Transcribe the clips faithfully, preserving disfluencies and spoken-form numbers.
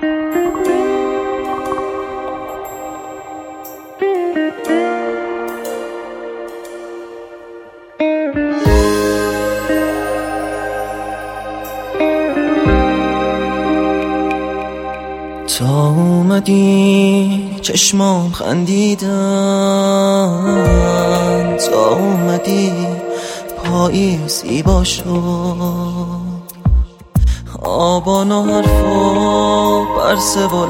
تا اومدی چشمام خندیدن، تا اومدی پایی زیبا شد، آبان و حرفا برسه و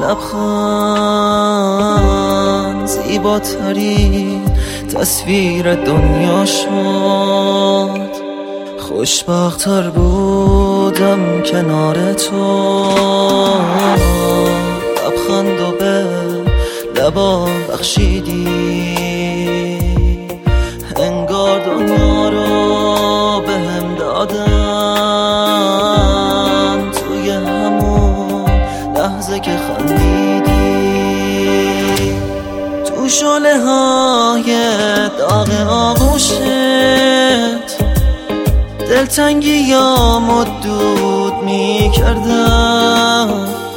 لبخند، زیباترین تصویر دنیا شد. خوشبخت‌تر بودم کنار تو، لبخند و به لبا بخشیدی، انگار دنیا رو به هم دادن توی همون لحظه که خندیدی. تو شعله های داغ آغوشت دلتنگی یا مدود می کردم،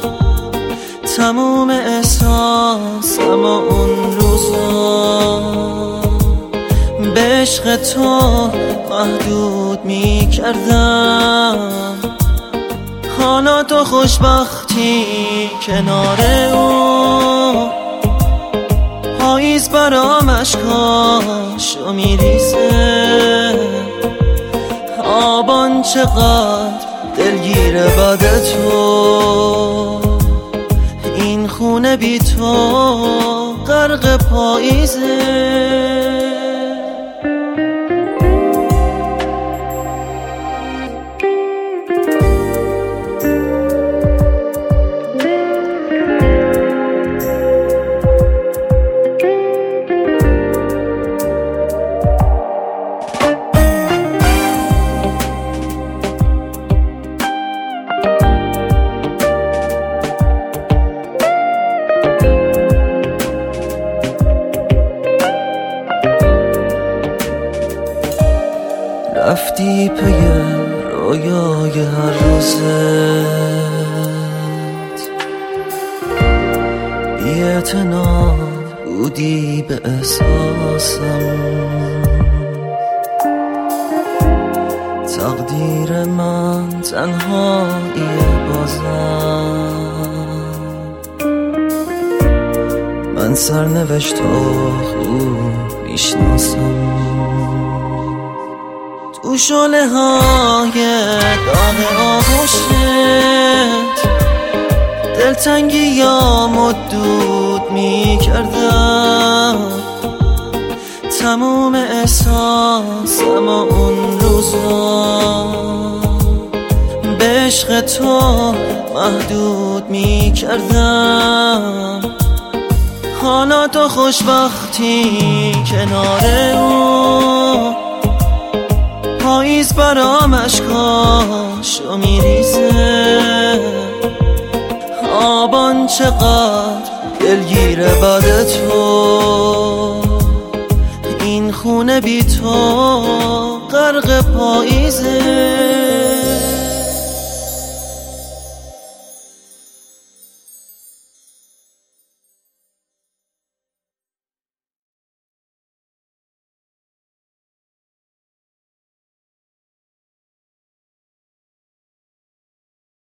تموم احساسم اون روزا به عشق تو محدود می کردم. حالا تو خوشبختی کنار اون، پاییز برام اشکاشو می ریزه، آبان چقدر دلگیره بعد تو، این خونه بی تو غرق پاییزه. رفتی پی رویای هر روزت، بی‌اعتنا بودی به احساسم، تقدیر من تنهاییه بازم، من سرنوشت رو خوب میشناسم. تو شعله های داغ آغوشت دلتنگی یا مدود می کردم، تموم احساسم اون روزا به عشق تو محدود می کردم. حالا تو خوشبختی کنار اون، پاییز برام اشکاشو میریزه، آبان چقدر دلگیره بعد تو، این خونه بی تو غرق پاییزه.